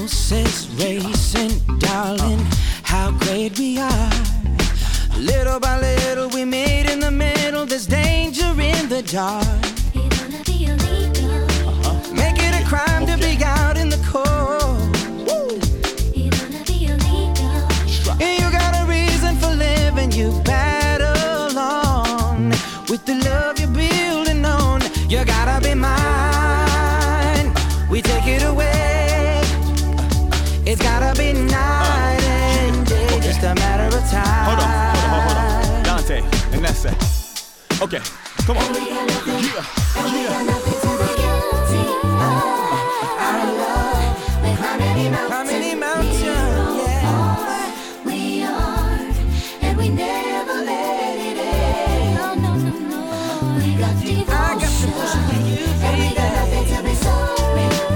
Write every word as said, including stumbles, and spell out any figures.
pulses racing, darling, how great we are. Little by little we meet in the middle, there's danger in the dark. It wanna be illegal. Uh-huh. Make it a crime okay. to be out in the cold. Woo. It wanna be illegal. And you got a reason for living, you battle on with the love you're building on. You gotta be mine, we take it away. It's gotta be night and day, okay. just a matter of time. Hold on, hold on, hold on. Dante and Nessa. Okay, come on. And we got nothing, yeah. and we yeah. got nothing to be guilty of. Our love, with how many mountains? How many mountains? Yeah. We are, and we never let it end. No, no, no, no. We got devotion, I got devotion for you, and we baby. got nothing to be sorry